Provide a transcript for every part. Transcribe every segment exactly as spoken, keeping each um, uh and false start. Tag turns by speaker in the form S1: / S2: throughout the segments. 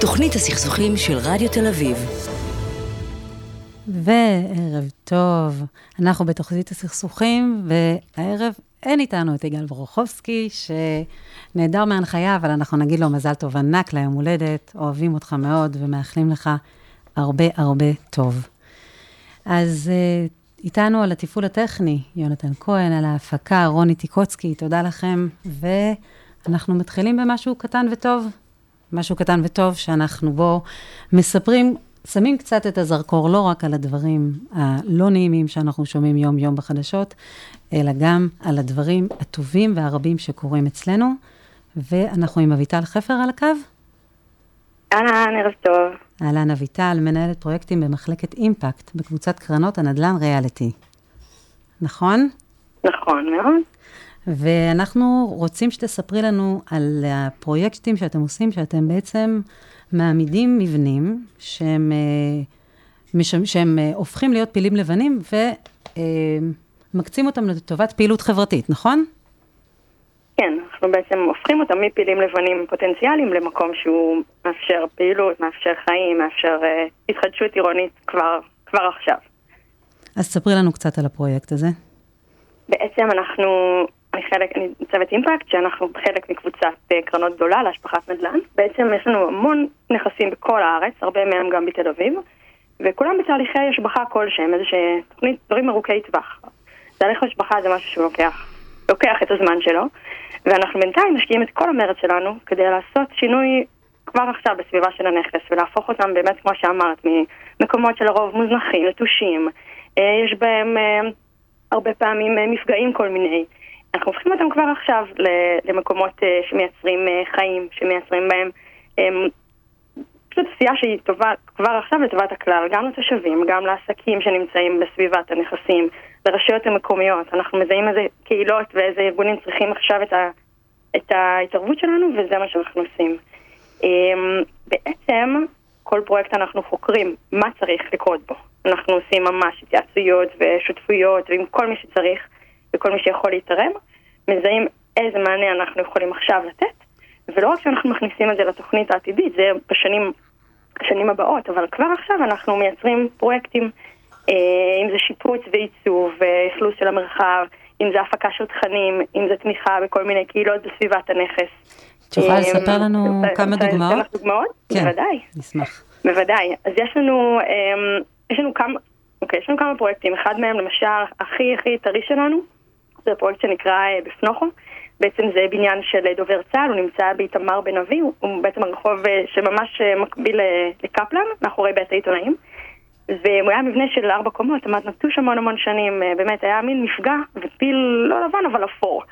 S1: תוכנית הסכסוכים של רדיו תל אביב.
S2: וערב טוב, אנחנו בתוכנית הסכסוכים, והערב אין איתנו את יגאל ברוכובסקי, שנהדר מהנחיה, אבל אנחנו נגיד לו מזל טוב ענק ליום הולדת, אוהבים אותך מאוד ומאחלים לך הרבה הרבה טוב. אז איתנו על הטיפול הטכני, יונתן כהן, על ההפקה, רוני טיקוצקי, תודה לכם, ואנחנו מתחילים במשהו קטן וטוב, משהו קטן וטוב שאנחנו בו מספרים, שמים קצת את הזרקור לא רק על הדברים הלא נעימים שאנחנו שומעים יום יום בחדשות, אלא גם על הדברים הטובים והרבים שקורים אצלנו, ואנחנו עם אביטל חפר על הקו.
S3: אהלן, ערב טוב.
S2: אהלן אביטל, מנהלת פרויקטים במחלקת אימפקט, בקבוצת קרנות הנדל"ן ריאליטי. נכון?
S3: נכון מאוד.
S2: ואנחנו רוצים שתספרי לנו על הפרויקטים שאתם עושים, שאתם בעצם מעמידים מבנים שהם, שהם הופכים להיות פילים לבנים ומקצים אותם לטובת פעילות חברתית, נכון?
S3: כן, אנחנו בעצם הופכים אותם מפילים לבנים פוטנציאליים למקום שהוא מאפשר פעילות, מאפשר חיים, מאפשר uh, התחדשות עירונית כבר, כבר עכשיו.
S2: אז ספרי לנו קצת על הפרויקט הזה.
S3: בעצם אנחנו, אני חלק, אני צוות אימפקט, שאנחנו חלק מקבוצת uh, קרנות גדולה להשבחת נדל"ן. בעצם יש לנו המון נכסים בכל הארץ, הרבה מהם גם בתל אביב, וכולם בתהליכי השבחה כלשהם, איזה שתוכנית דברים ארוכי טווח. תהליך השבחה זה משהו שהוא לוקח, לוקח את הזמן שלו, ואנחנו בינתיים משקיעים את כל המרץ שלנו כדי לעשות שינוי כבר עכשיו בסביבה של הנכס, ולהפוך אותם באמת, כמו שאמרת, ממקומות שלרוב מוזנחים, נטושים, יש בהם הרבה פעמים מפגעים כל מיני. אנחנו הופכים אותם כבר עכשיו למקומות שמייצרים חיים, שמייצרים בהם פשוט עשייה שהיא טובה כבר עכשיו לטובת הכלל, גם לתושבים, גם לעסקים שנמצאים בסביבת הנכסים, לרשויות המקומיות. אנחנו מזהים איזה קהילות ואיזה ארגונים צריכים עכשיו את, ה, את ההתערבות שלנו, וזה מה שאנחנו עושים. בעצם, כל פרויקט אנחנו חוקרים מה צריך לקרות בו. אנחנו עושים ממש התייעצויות ושותפויות, ועם כל מי שצריך, וכל מי שיכול להתערב, מזהים איזה מענה אנחנו יכולים עכשיו לתת, ולא רק שאנחנו מכניסים את זה לתוכנית העתידית, זה בשנים, בשנים הבאות, אבל כבר עכשיו אנחנו מייצרים פרויקטים, אם זה שיפוץ ועיצוב, אכלוס של המרחב, אם זה הפקה של תכנים, אם זה תמיכה בכל מיני קהילות בסביבת הנכס.
S2: תוכל לספר לנו כמה דוגמאות?
S3: דוגמאות?
S2: כן,
S3: בוודאי.
S2: נשמח.
S3: בוודאי. אז יש לנו, יש לנו כמה, אוקיי, יש לנו כמה פרויקטים. אחד מהם, למשל, הכי הכי טרי שלנו, זה פרויקט שנקרא בפנוחו. בעצם זה בניין של דובר צה"ל, הוא נמצא באיתמר בן אבי, הוא בעצם הרחוב שממש מקביל לקפלן, מאחורי בית העיתונאים. והוא היה מבנה של ארבע קומות, עמד נטוש המון המון שנים, באמת היה מין מפגע, ופיל לא לבן אבל אפור.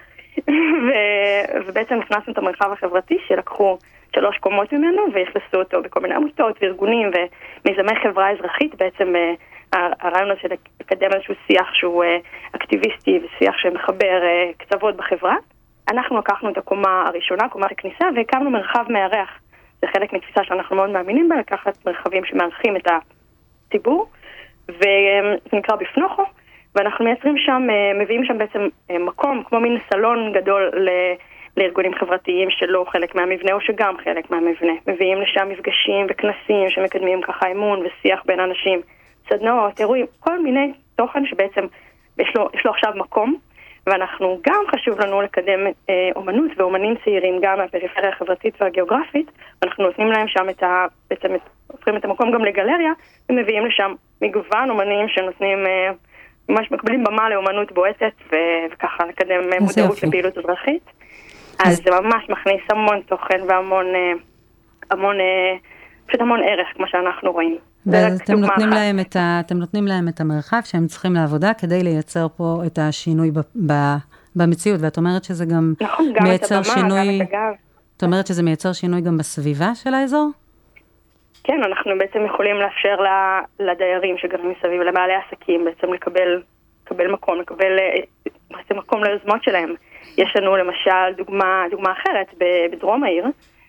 S3: ו- ובעצם הכנסנו את המרחב החברתי שלקחו שלוש קומות ממנו, והכנסו אותו בכל מיני עמותות וארגונים ומיזמי חברה אזרחית. בעצם הרעיון הזה של לקדם איזשהו שיח שהוא אקטיביסטי ושיח שמחבר קצוות בחברה. אנחנו לקחנו את הקומה הראשונה, קומת הכניסה, והקמנו מרחב מארח. זה חלק מתפיסה שאנחנו מאוד מאמינים בה, לקחת מרחבים שמארחים את הציבור, וזה נקרא בפנוחו, ואנחנו מייצרים שם, מביאים שם בעצם מקום, כמו מין סלון גדול לארגונים חברתיים שלא חלק מהמבנה, או שגם חלק מהמבנה. מביאים לשם מפגשים וכנסים שמקדמים ככה אמון ושיח בין אנשים, סדנאות, אירועים, כל מיני תוכן שבעצם יש לו, יש לו עכשיו מקום, ואנחנו גם חשוב לנו לקדם אה, אומנות ואומנים צעירים גם מהפריפריה החברתית והגיאוגרפית, ואנחנו נותנים להם שם את ה... בעצם הופכים את המקום גם לגלריה, ומביאים לשם מגוון אומנים שנותנים, אה, ממש מקבלים במה לאומנות בועטת, ו... וככה לקדם מודעות לפעילות אזרחית. אז זה ממש מכניס המון תוכן והמון, אה, המון, אה, פשוט המון ערך, כמו שאנחנו רואים.
S2: ואתם נותנים להם את ה, אתם נותנים להם את המרחב שהם צריכים לעבודה כדי לייצר פה את השינוי ב, ב, במציאות, ואת אומרת שזה גם
S3: נכון, גם
S2: מייצר
S3: את הבמה,
S2: שינוי,
S3: גם את הגב.
S2: את אומרת שזה מייצר שינוי גם בסביבה של האזור?
S3: כן, אנחנו בעצם יכולים לאפשר לדיירים שגרים מסביב, לבעלי עסקים, בעצם לקבל, לקבל מקום, לקבל בעצם מקום ליוזמות שלהם. יש לנו למשל דוגמה, דוגמה אחרת בדרום העיר,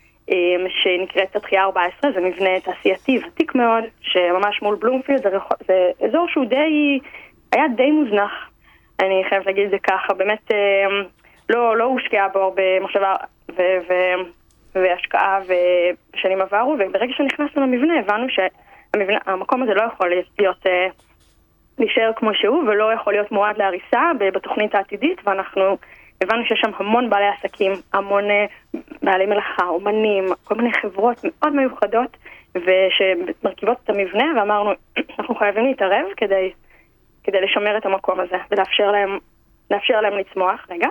S3: שנקראת התחייה ארבע עשרה, זה מבנה תעשייתי ותיק מאוד, שממש מול בלומפילד, זה אזור שהוא די, היה די מוזנח, אני חייבת להגיד את זה ככה, באמת לא, לא הושקעה בו הרבה מחשבה, ו, ו, והשקעה בשנים עברו, וברגע שנכנסנו למבנה הבנו שהמקום הזה לא יכול להיות, להישאר כמו שהוא, ולא יכול להיות מועד להריסה בתוכנית העתידית, ואנחנו הבנו שיש שם המון בעלי עסקים, המון בעלי מלאכה, אומנים, כל מיני חברות מאוד מיוחדות, ושמרכיבות את המבנה, ואמרנו, אנחנו חייבים להתערב כדי, כדי לשמר את המקום הזה, ולאפשר להם, לאפשר להם לצמוח. רגע.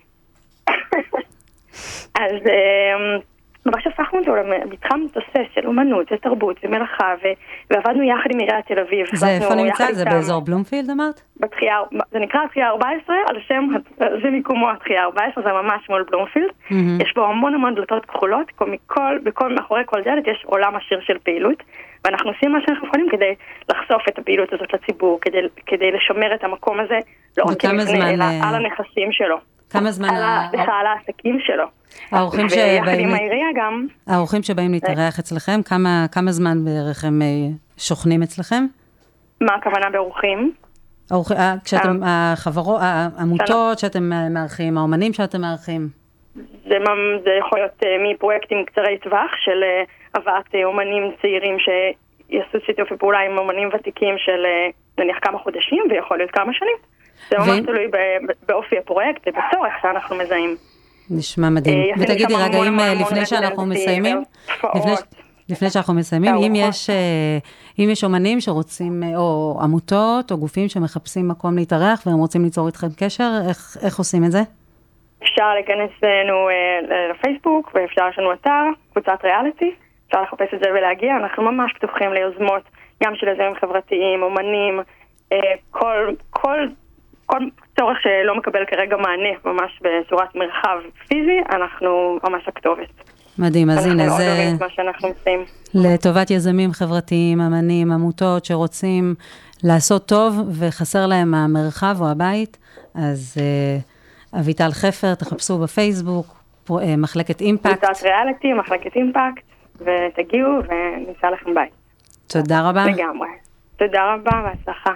S3: אז ממש הפכנו אותו למתחם תוסס של אומנות ותרבות ומלאכה, ועבדנו יחד עם עיריית תל אביב.
S2: זה איפה נמצא? זה באזור בלומפילד אמרת?
S3: בתחייה, זה נקרא התחייה ארבע עשרה, על שם, זה מיקומו התחייה ארבע עשרה, זה ממש מול בלומפילד. יש בו המון המון דלתות כחולות, מכל, בכל, מאחורי כל דלת יש עולם עשיר של פעילות, ואנחנו עושים מה שאנחנו יכולים כדי לחשוף את הפעילות הזאת לציבור, כדי, כדי לשמר את המקום הזה, לא רק כמבנה, אלא על הנכסים שלו.
S2: כמה זמן...
S3: על העסקים שלו.
S2: האורחים שבאים...
S3: גם...
S2: האורחים שבאים להתארח אצלכם, כמה, כמה זמן בערך הם שוכנים אצלכם?
S3: מה הכוונה באורחים?
S2: כשאתם, החברות, העמותות שאתם מארחים, האומנים שאתם מארחים?
S3: זה, זה יכול להיות מפרויקטים קצרי טווח של הבאת אומנים צעירים שיעשו שיתופי פעולה עם אומנים ותיקים של נניח כמה חודשים, ויכול להיות כמה שנים. זה ממש תלוי באופי הפרויקט ובצורך שאנחנו מזהים.
S2: נשמע מדהים. ותגידי רגע, אם לפני שאנחנו מסיימים, לפני שאנחנו מסיימים, אם יש, אם יש אומנים שרוצים, או עמותות, או גופים שמחפשים מקום להתארח, והם רוצים ליצור איתכם קשר, איך, איך עושים את זה?
S3: אפשר להיכנס לנו לפייסבוק, ואפשר יש לנו אתר, קבוצת ריאליטי, אפשר לחפש את זה ולהגיע, אנחנו ממש פתוחים ליוזמות, גם של יזמים חברתיים, אומנים, כל, כל, כל צורך שלא מקבל כרגע מענה, ממש בצורת מרחב פיזי, אנחנו ממש הכתובת.
S2: מדהים, אז הנה, זה לטובת יזמים חברתיים, אמנים, עמותות שרוצים לעשות טוב וחסר להם המרחב או הבית, אז אביטל חפר, תחפשו בפייסבוק, מחלקת אימפקט.
S3: קבוצת ריאליטי, מחלקת אימפקט, ותגיעו ונמצא לכם בית.
S2: תודה רבה.
S3: לגמרי. תודה רבה והצלחה.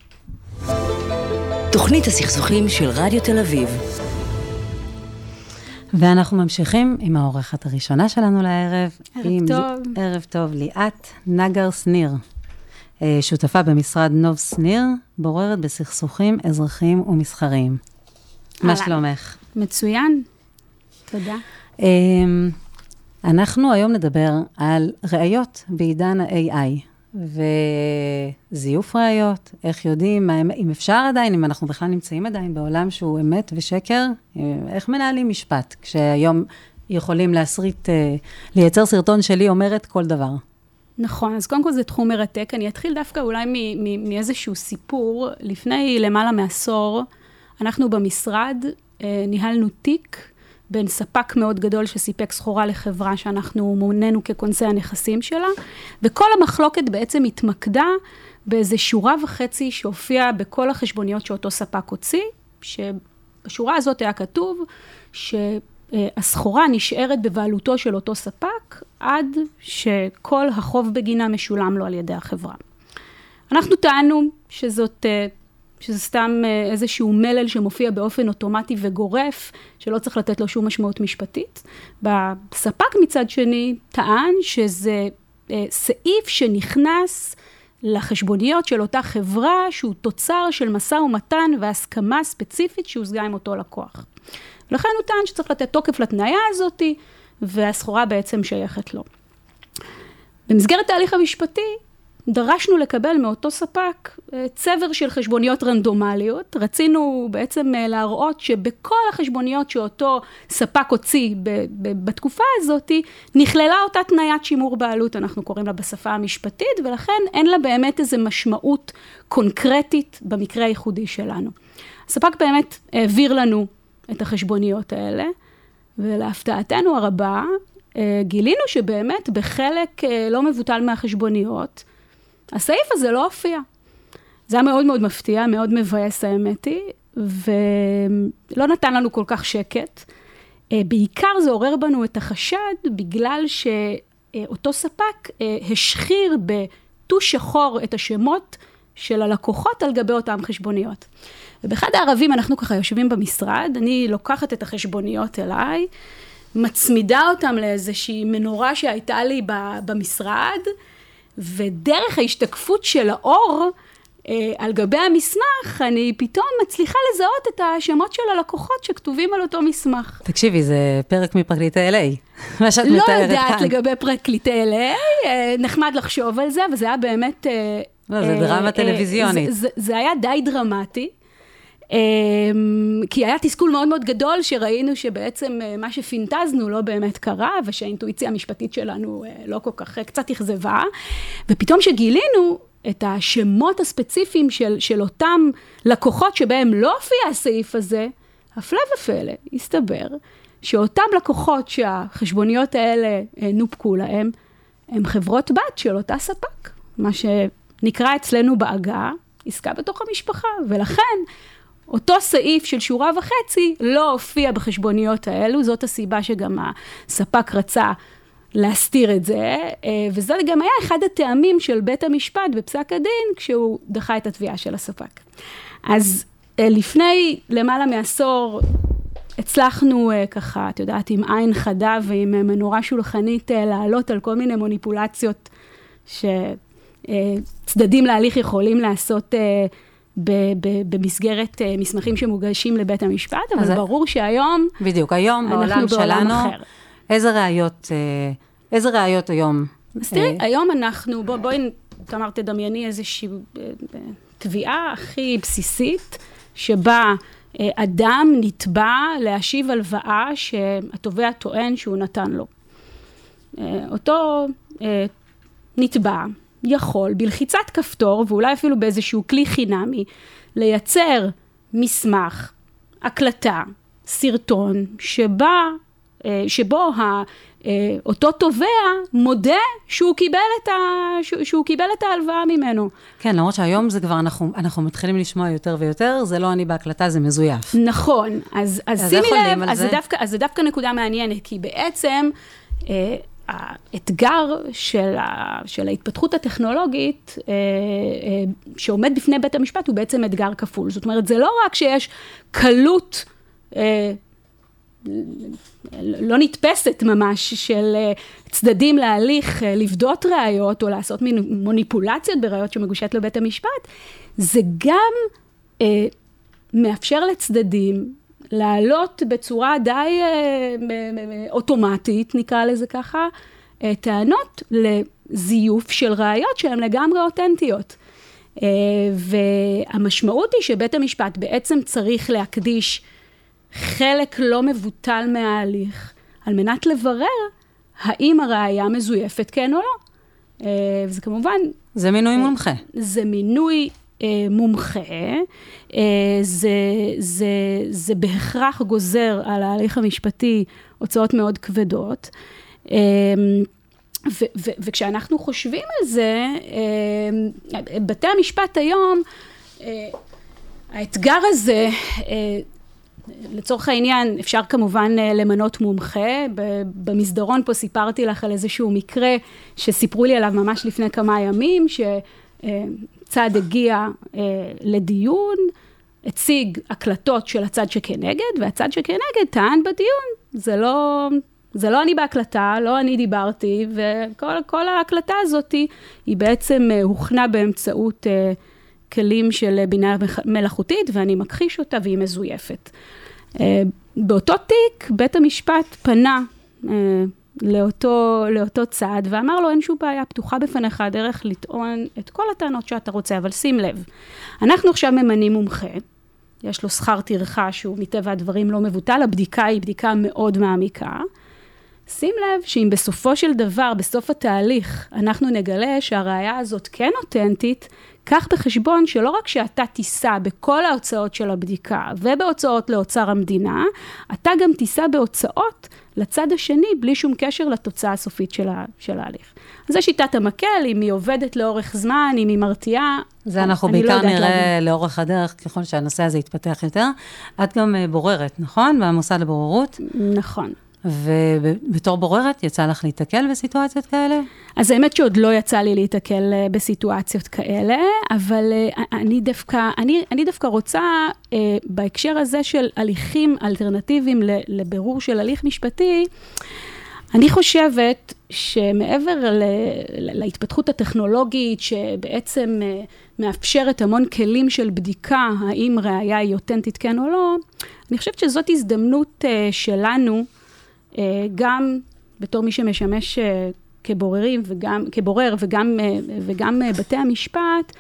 S1: תוכנית הסכסוכים של רדיו תל אביב.
S2: ואנחנו ממשיכים עם העורכת הראשונה שלנו לערב.
S4: ערב טוב.
S2: ערב טוב, ליאת נגר שניר, שותפה במשרד נוב שניר, בוררת בסכסוכים אזרחיים ומסחריים. מה שלומך?
S4: מצוין. תודה.
S2: אנחנו היום נדבר על ראיות בעידן ה-איי איי, וזיוף ראיות, איך יודעים, אם אפשר עדיין, אם אנחנו בכלל נמצאים עדיין בעולם שהוא אמת ושקר, איך מנהלים משפט, כשהיום יכולים להסריט, לייצר סרטון שלי אומרת כל דבר.
S4: נכון, אז קודם כל זה תחום מרתק, אני אתחיל דווקא אולי מאיזשהו סיפור, לפני למעלה מעשור, אנחנו במשרד ניהלנו תיק, בין ספק מאוד גדול שסיפק סחורה לחברה שאנחנו מוננו כקונסי הנכסים שלה, וכל המחלוקת בעצם התמקדה באיזה שורה וחצי שהופיעה בכל החשבוניות שאותו ספק הוציא, שבשורה הזאת היה כתוב שהסחורה נשארת בבעלותו של אותו ספק, עד שכל החוב בגינה משולם לו על ידי החברה. אנחנו טענו שזאת... שזה סתם איזשהו מלל שמופיע באופן אוטומטי וגורף, שלא צריך לתת לו שום משמעות משפטית. בספק מצד שני טען שזה סעיף שנכנס לחשבוניות של אותה חברה, שהוא תוצר של משא ומתן והסכמה ספציפית שהושגה עם אותו לקוח. ולכן הוא טען שצריך לתת תוקף לתנאיה הזאת, והסחורה בעצם שייכת לו. במסגרת תהליך המשפטי, דרשנו לקבל מאותו ספק צבר של חשבוניות רנדומליות. רצינו בעצם להראות שבכל החשבוניות שאותו ספק הוציא בתקופה הזאת, נכללה אותה תניית שימור בעלות, אנחנו קוראים לה בשפה המשפטית, ולכן אין לה באמת איזו משמעות קונקרטית במקרה הייחודי שלנו. הספק באמת העביר לנו את החשבוניות האלה, ולהפתעתנו הרבה, גילינו שבאמת בחלק לא מבוטל מהחשבוניות, הסעיף הזה לא הופיע. זה היה מאוד מאוד מפתיע, מאוד מבאס האמת היא, ולא נתן לנו כל כך שקט. בעיקר זה עורר בנו את החשד, בגלל שאותו ספק השחיר בטוש שחור את השמות של הלקוחות על גבי אותם חשבוניות. ובאחד הערבים אנחנו ככה יושבים במשרד, אני לוקחת את החשבוניות אליי, מצמידה אותם לאיזושהי מנורה שהייתה לי במשרד, ודרך ההשתקפות של האור, על גבי המסמך, אני פתאום מצליחה לזהות את השמות של הלקוחות שכתובים על אותו מסמך.
S2: תקשיבי, זה פרק מפרקליטי אל איי, מה שאת מתארת כאן.
S4: לא יודעת לגבי פרקליטי אל איי, נחמד לחשוב על זה, וזה היה באמת...
S2: לא, זה דרמה טלוויזיונית.
S4: זה היה די דרמטי, כי היה תסכול מאוד מאוד גדול, שראינו שבעצם מה שפינטזנו לא באמת קרה, ושהאינטואיציה המשפטית שלנו לא כל כך קצת אכזבה, ופתאום שגילינו, את השמות הספציפיים של, של אותם לקוחות שבהם לא הופיע הסעיף הזה, הפלא ופלא, הסתבר שאותם לקוחות שהחשבוניות האלה נופקו להם, הם חברות בת של אותה ספק, מה שנקרא אצלנו בעגה, עסקה בתוך המשפחה, ולכן אותו סעיף של שורה וחצי לא הופיע בחשבוניות האלו, זאת הסיבה שגם הספק רצה להסתיר את זה, וזה גם היה אחד הטעמים של בית המשפט בפסק הדין, כשהוא דחה את התביעה של הספק. אז לפני למעלה מעשור, הצלחנו ככה, את יודעת, עם עין חדה ועם מנורה שולחנית, לעלות על כל מיני מוניפולציות, שצדדים להליך יכולים לעשות במסגרת מסמכים שמוגשים לבית המשפט, אבל ברור שהיום,
S2: בדיוק, היום בעולם שלנו, איזה ראיות, איזה ראיות היום?
S4: אז תראי, היום אנחנו, בוא, בואי, תאמר, תדמייני איזושהי תביעה הכי בסיסית, שבה אדם נתבע להשיב הלוואה שהתובע טוען שהוא נתן לו. אותו נתבע יכול בלחיצת כפתור, ואולי אפילו באיזשהו כלי חינמי, לייצר מסמך, הקלטה, סרטון, שבה שבו אותו תובע מודה שהוא קיבל את ה שהוא קיבל את ההלוואה ממנו.
S2: כן, למרות שהיום זה כבר אנחנו אנחנו מתחילים לשמוע יותר ויותר, זה לא אני בהקלטה, זה מזויף.
S4: נכון. אז אז שימי לב, אז זה דווקא אז זה דווקא נקודה מעניינת, כי בעצם האתגר של ה של ההתפתחות הטכנולוגית שעומד בפני בית המשפט הוא בעצם אתגר כפול. זאת אומרת, זה לא רק שיש קלות לא נתפסת ממש של צדדים להליך לבדות ראיות או לעשות מוניפולציות בראיות שמגושת לבית המשפט, זה גם אה, מאפשר לצדדים לעלות בצורה די אה, אוטומטית, נקרא לזה ככה, אה, טענות לזיוף של ראיות שהן לגמרי אותנטיות. אה, והמשמעות היא שבית המשפט בעצם צריך להקדיש חלק לא מבוטל מההליך, על מנת לברר האם הראיה מזויפת כן או לא. וזה כמובן...
S2: זה מינוי מומחה.
S4: זה מינוי מומחה, זה, זה, זה בהכרח גוזר על ההליך המשפטי הוצאות מאוד כבדות, ו, ו, וכשאנחנו חושבים על זה, בתי המשפט היום, האתגר הזה, לצורך העניין, אפשר כמובן למנות מומחה. במסדרון פה סיפרתי לך על איזשהו מקרה שסיפרו לי עליו ממש לפני כמה ימים, שצד הגיע לדיון, הציג הקלטות של הצד שכנגד, והצד שכנגד טען בדיון. זה לא, זה לא אני בהקלטה, לא אני דיברתי, וכל כל ההקלטה הזאת היא בעצם הוכנה באמצעות כלים של בינה מלאכותית, ואני מכחיש אותה והיא מזויפת. באותו תיק, בית המשפט פנה לאותו, לאותו צד, ואמר לו, אין שום בעיה, פתוחה בפניך הדרך לטעון את כל הטענות שאתה רוצה, אבל שים לב, אנחנו עכשיו ממנים מומחה, יש לו שכר טרחה שהוא מטבע הדברים לא מבוטל, הבדיקה היא בדיקה מאוד מעמיקה, שים לב שאם בסופו של דבר, בסוף התהליך, אנחנו נגלה שהראיה הזאת כן אותנטית, כך בחשבון שלא רק שאתה תיסע בכל ההוצאות של הבדיקה ובהוצאות לאוצר המדינה, אתה גם תיסע בהוצאות לצד השני בלי שום קשר לתוצאה הסופית של, ה, של ההליך. אז זה שיטת המקל, אם היא עובדת לאורך זמן, אם היא מרתיעה.
S2: זה אנחנו בעיקר לא נראה להבין. לאורך הדרך, ככל שהנושא הזה יתפתח יותר. את גם בוררת, נכון? במוסד לבוררות?
S4: נכון.
S2: ובתור בוררת, יצא לך להתקל בסיטואציות כאלה?
S4: אז האמת שעוד לא יצא לי להתקל בסיטואציות כאלה, אבל אני דווקא, אני, אני דווקא רוצה, בהקשר הזה של הליכים אלטרנטיביים לבירור של הליך משפטי, אני חושבת שמעבר ל, להתפתחות הטכנולוגית, שבעצם מאפשרת המון כלים של בדיקה, האם ראיה היא אותנטית כן או לא, אני חושבת שזאת הזדמנות שלנו, גם בתור מי שמשמש כבוררים וגם, כבורר וגם, וגם בתי המשפט,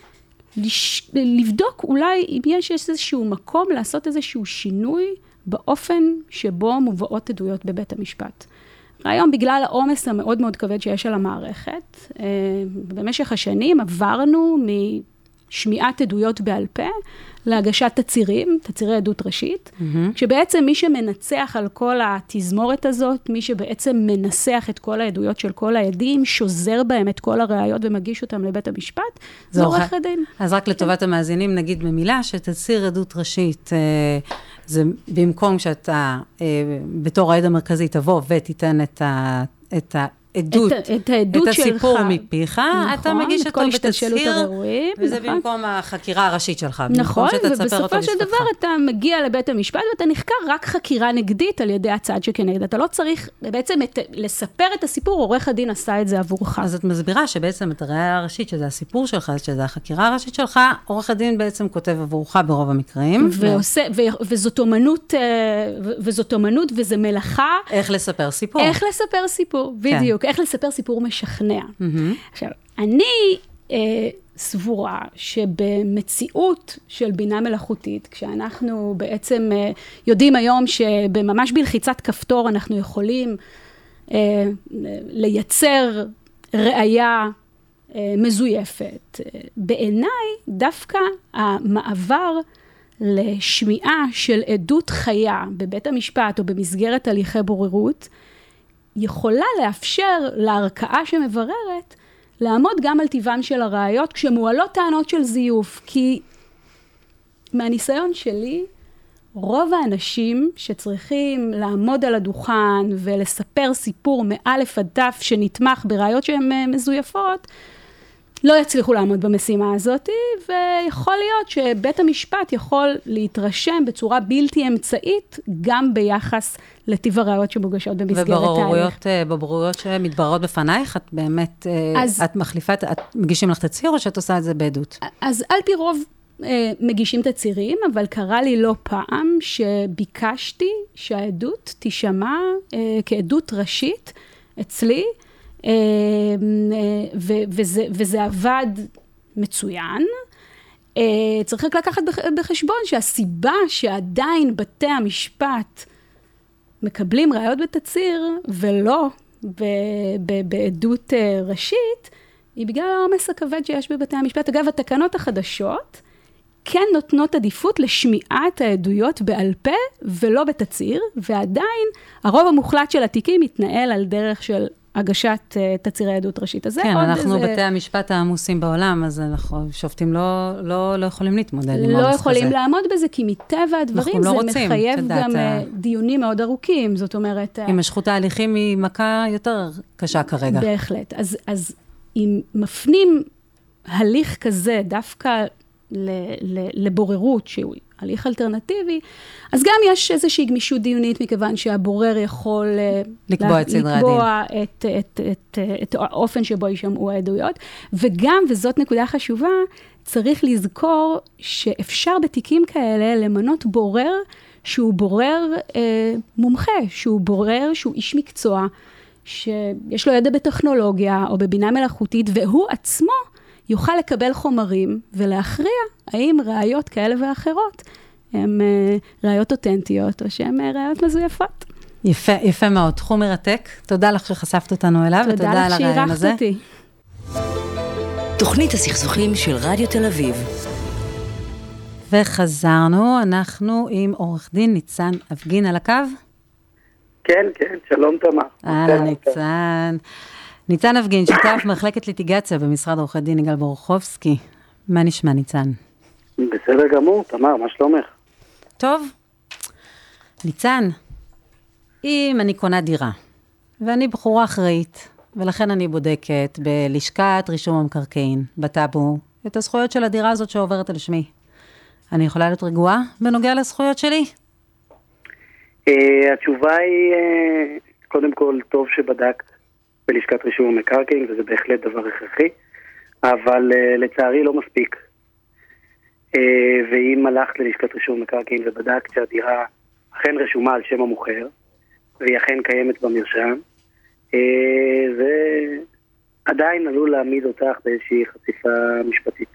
S4: לש, לבדוק אולי אם יש איזשהו מקום לעשות איזשהו שינוי באופן שבו מובאות עדויות בבית המשפט. היום בגלל העומס המאוד מאוד כבד שיש על המערכת, במשך השנים עברנו משמיעת עדויות בעל פה להגשת תצירים, תצירי עדות ראשית, mm-hmm. שבעצם מי שמנצח על כל התזמורת הזאת, מי שבעצם מנסח את כל העדויות של כל העדים, שוזר בהם את כל הראיות ומגיש אותם לבית המשפט, זה עורך הדין.
S2: אז רק לטובת המאזינים נגיד במילה, שתציר עדות ראשית, זה במקום שאתה בתור העד המרכזי תבוא ותיתן את ה... את ה עדות,
S4: את, את העדות
S2: את הסיפור
S4: שלך.
S2: מפיך,
S4: נכון,
S2: אתה מגיש אותו בתצהיר, וזה
S4: נכון.
S2: במקום החקירה הראשית שלך.
S4: נכון, ובסופו של דבר אתה מגיע לבית המשפט, ואתה נחקר רק חקירה נגדית על ידי הצד שכנגד. אתה לא צריך בעצם את, לספר את הסיפור, עורך הדין עשה את זה עבורך.
S2: אז את מסבירה שבעצם את הראיה הראשית, שזה הסיפור שלך, שזה החקירה הראשית שלך, עורך הדין בעצם כותב עבורך ברוב המקרים.
S4: ועושה, ו... וזאת אומנות, וזאת אומנות, וזה מלאכה.
S2: איך לספר סיפור.
S4: איך לספר סיפור, בדיוק. איך לספר סיפור משכנע. Mm-hmm. עכשיו, אני אה, סבורה שבמציאות של בינה מלאכותית, כשאנחנו בעצם אה, יודעים היום שבממש בלחיצת כפתור אנחנו יכולים אה, לייצר ראיה אה, מזויפת, אה, בעיניי דווקא המעבר לשמיעה של עדות חיה בבית המשפט או במסגרת הליכי בוררות, יכולה לאפשר לערכאה שמבררת, לעמוד גם על טבעם של הראיות, כשמועלות טענות של זיוף. כי מהניסיון שלי, רוב האנשים שצריכים לעמוד על הדוכן ולספר סיפור מאלף עד תף שנתמך בראיות שהן מזויפות, לא יצליחו לעמוד במשימה הזאת, ויכול להיות שבית המשפט יכול להתרשם בצורה בלתי אמצעית, גם ביחס לטיב הראיות שמוגשות במסגרת
S2: ההליך. ובבוררויות שמתבררות בפנייך, את באמת, אז, את מחליפה, את מגישים לך תצהיר, או שאת עושה את זה בעדות?
S4: אז על פי רוב מגישים תצהירים, אבל קרה לי לא פעם שביקשתי שהעדות תשמע כעדות ראשית אצלי, וזה, וזה עבד מצוין. צריך רק לקחת בחשבון שהסיבה שעדיין בתי המשפט מקבלים ראיות בתצהיר ולא בעדות ראשית, היא בגלל העומס הכבד שיש בבתי המשפט. אגב, התקנות החדשות כן נותנות עדיפות לשמיעת העדויות בעל פה ולא בתצהיר, ועדיין הרוב המוחלט של התיקים מתנהל על דרך של הגשת תצהירי עדות ראשית. אז
S2: כן, אנחנו איזה... בתי המשפט העמוסים בעולם, אז אנחנו שופטים לא, לא, לא יכולים להתמודד עם העומס כזה.
S4: לא יכולים לעמוד בזה, כי מטבע הדברים זה רוצים, מחייב גם ה... דיונים מאוד ארוכים, זאת אומרת...
S2: הימשכות ההליכים היא מכה יותר קשה כרגע.
S4: בהחלט. אז, אז אם מפנים הליך כזה, דווקא ל, ל, לבוררות, שהוא הליך אלטרנטיבי, אז גם יש איזושהי גמישות דיונית, מכיוון שהבורר יכול
S2: לקבוע את סדרי הדין.
S4: לקבוע את, את, את, את האופן שבו יישמעו העדויות, וגם, וזאת נקודה חשובה, צריך לזכור שאפשר בתיקים כאלה למנות בורר, שהוא בורר אה, מומחה, שהוא בורר, שהוא איש מקצוע, שיש לו ידע בטכנולוגיה או בבינה מלאכותית, והוא עצמו יוכל לקבל חומרים ולהכריע האם ראיות כאלה ואחרות הן ראיות אותנטיות או שהן ראיות מזויפות.
S2: יפה, יפה מאוד. תחום מרתק. תודה לך שחשפת אותנו אליו, ותודה על הרעיון הזה.
S4: תודה לך שאירחת אותי.
S1: תוכנית הסכסוכים של רדיו תל אביב.
S2: וחזרנו, אנחנו עם עורך דין ניצן אבגין על הקו.
S5: כן, כן, שלום תמר.
S2: אהלן ניצן. ניצן אבגין, שותף מחלקת ליטיגציה במשרד עורכי דין יגאל בורוכובסקי. מה נשמע ניצן?
S5: בסדר גמור, תמר, מה שלומך?
S2: טוב. ניצן, אם אני קונה דירה, ואני בחורה אחראית, ולכן אני בודקת בלשכת רישום המקרקעין, בטאבו, את הזכויות של הדירה הזאת שעוברת על שמי. אני יכולה להיות רגועה בנוגע לזכויות שלי?
S5: התשובה היא, קודם כל, טוב שבדקת בלשכת רישום המקרקעין, וזה בהחלט דבר הכרחי, אבל לצערי לא מספיק. ואם הלכת ללשכת רישום המקרקעין ובדקת שהדירה אכן רשומה על שם המוכר, והיא אכן קיימת במרשם, זה עדיין עלול להעמיד אותך באיזושהי חשיפה משפטית.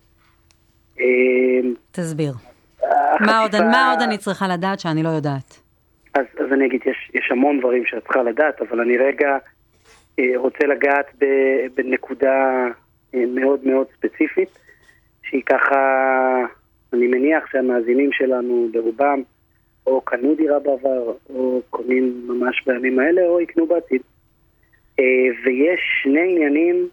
S2: תסביר. מה עוד, מה עוד אני צריכה לדעת שאני לא יודעת?
S5: אז, אז אני אגיד, יש, יש המון דברים שאת צריכה לדעת, אבל אני רגע רוצה לגעת בנקודה מאוד מאוד ספציפית, שהיא ככה, אני מניח שהמאזינים שלנו ברובם, או קנו דירה בעבר, או קונים ממש בימים האלה, או יקנו בעתיד. ויש שני עניינים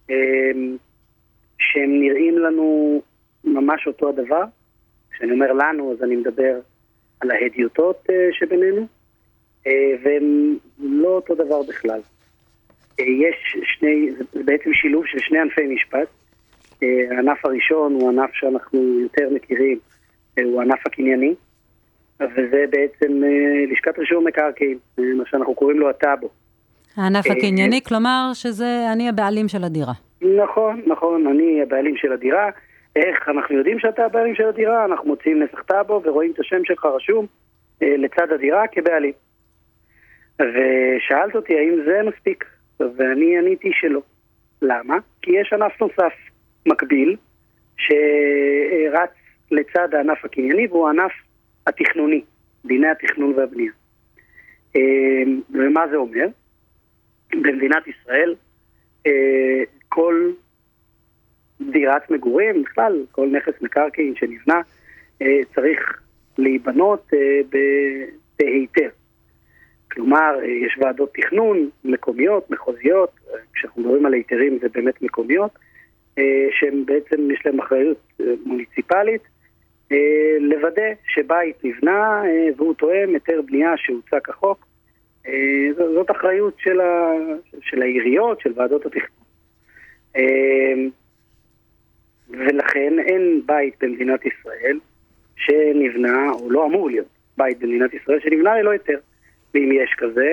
S5: שהם נראים לנו ממש אותו הדבר. כשאני אומר לנו, אז אני מדבר על ההדיוטות שבינינו, והם לא אותו דבר בכלל. יש שני, זה בעצם שילוב של שני ענפי משפט. הענף הראשון הוא ענף שאנחנו יותר מכירים, הוא הענף הקנייני, וזה בעצם לשכת רישום מקרקעין, מה שאנחנו קוראים לו הטאבו.
S2: הענף הקנייני, כלומר שזה אני הבעלים של הדירה.
S5: נכון, נכון, אני הבעלים של הדירה. איך אנחנו יודעים שאתה הבעלים של הדירה? אנחנו מוצאים נסח טאבו ורואים את השם שלך רשום לצד הדירה כבעלים. ושאלת אותי האם זה מספיק, ואני עניתי שלא. למה? כי יש ענף נוסף מקביל שרץ לצד הענף הקנייני, והוא הענף התכנוני, דיני התכנון והבנייה. ומה זה אומר? במדינת ישראל כל דירת מגורים, בכלל כל נכס מקרקעין שנבנה צריך להיבנות בהיתר. כלומר, יש ועדות תכנון מקומיות, מחוזיות, כשאנחנו מדברים על היתרים זה באמת מקומיות, שהם בעצם יש להם אחריות מוניציפלית, לוודא שבית נבנה והוא תואם היתר בנייה שהוצא כחוק. זאת אחריות של, ה... של העיריות, של ועדות התכנון. ולכן אין בית במדינת ישראל שנבנה, או לא אמור להיות בית במדינת ישראל שנבנה ללא היתר. ואם יש כזה,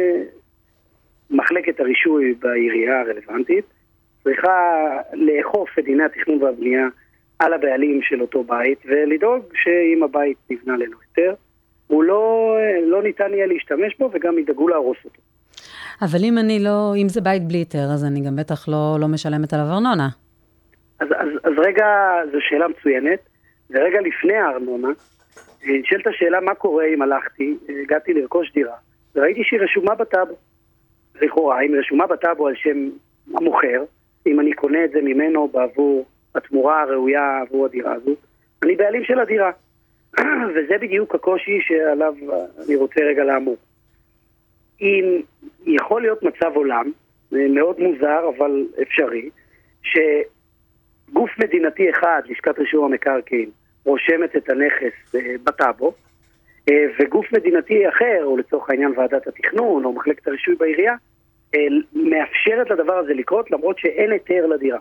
S5: מחלקת הרישוי בעירייה הרלוונטית צריכה לאכוף את דיני התכנון והבנייה על הבעלים של אותו בית, ולדאוג שאם הבית נבנה ללא היתר, הוא לא, לא ניתן יהיה להשתמש בו, וגם ידאגו להרוס אותו.
S2: אבל אם אני לא, אם זה בית בלי היתר, אז אני גם בטח לא, לא משלמת עליו ארנונה.
S5: אז, אז, אז רגע, זו שאלה מצוינת, ורגע לפני הארנונה, נשאלת השאלה מה קורה אם הלכתי, הגעתי לרכוש דירה, וראיתי שהיא רשומה בטאבו. לכאורה, אם רשומה בטאבו על שם המוכר, אם אני קונה את זה ממנו בעבור התמורה הראויה עבור הדירה הזו, אני בעלים של הדירה. וזה בדיוק הקושי שעליו אני רוצה רגע לאמור. אם יכול להיות מצב עולם, מאוד מוזר אבל אפשרי, שגוף מדינתי אחד, לשכת רישום המקרקעין, רושמת את הנכס בטאבו, וגוף מדינתי אחר, או לצורך העניין ועדת התכנון, או מחלקת הרישוי בעירייה, מאפשרת לדבר הזה לקרות, למרות שאין היתר לדירה.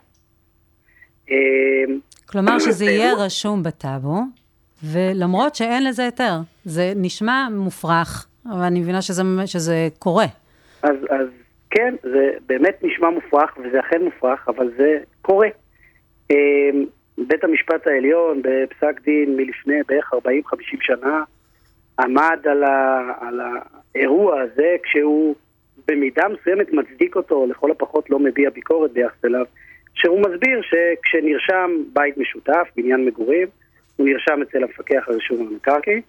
S2: כלומר שזה יהיה רשום בטאבו, ולמרות שאין לזה היתר. זה נשמע מופרך, אבל אני מבינה שזה, שזה קורה.
S5: אז, אז כן, זה באמת נשמע מופרך, וזה אכן מופרך, אבל זה קורה. בית המשפט העליון, בפסק דין מלפני בערך ארבעים חמישים שנה, עמד על, ה, על האירוע הזה, כשהוא במידה מסוימת מצדיק אותו, לכל הפחות לא מביע ביקורת ביחס אליו, שהוא מסביר שכשנרשם בית משותף, בניין מגורים, הוא נרשם אצל המפקח הרישום המקרקעין,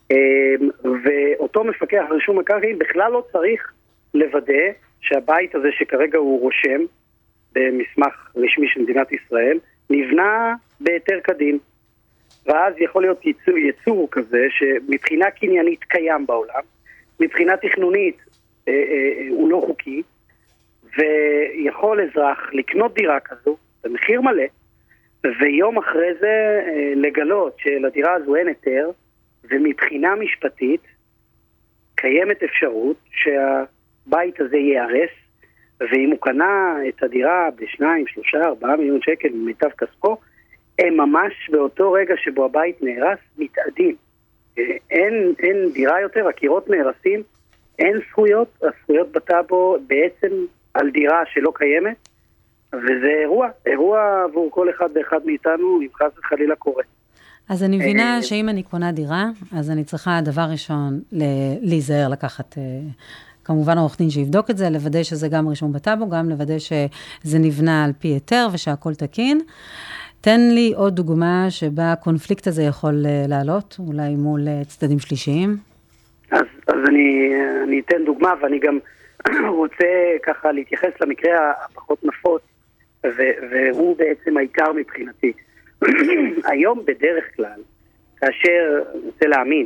S5: ואותו מפקח הרישום המקרקעין בכלל לא צריך לוודא שהבית הזה שכרגע הוא רושם במסמך רשמי של מדינת ישראל, נבנה בהיתר כדין. ואז יכול להיות יצור, יצור כזה שמבחינה קניינית קיים בעולם, מבחינה תכנונית אה, אה, הוא לא חוקי, ויכול אזרח לקנות דירה כזו במחיר מלא, ויום אחרי זה אה, לגלות שלדירה הזו אין היתר, ומבחינה משפטית קיימת אפשרות שהבית הזה ייהרס, ואם הוא קנה את הדירה בשניים, שלושה, ארבעה מיליון שקל ממיטב כספו, הם ממש באותו רגע שבו הבית נהרס, מתאדים. אין, אין דירה יותר, הקירות נהרסים, אין זכויות, הזכויות בטאבו בעצם על דירה שלא קיימת, וזה אירוע, אירוע עבור כל אחד ואחד מאיתנו, אם חס וחלילה קורה.
S2: אז אני מבינה שאם אני קונה דירה, אז אני צריכה דבר ראשון להיזהר לקחת, כמובן עורך דין שיבדוק את זה, לוודא שזה גם רשום בטאבו, גם לוודא שזה נבנה על פי היתר ושהכל תקין. תן לי עוד דוגמה שבה הקונפליקט הזה יכול לעלות, אולי מול צדדים שלישיים.
S5: אז, אז אני, אני אתן דוגמה, ואני גם רוצה ככה להתייחס למקרה הפחות נפוץ, והוא בעצם העיקר מבחינתי. היום בדרך כלל, כאשר רוצה להאמין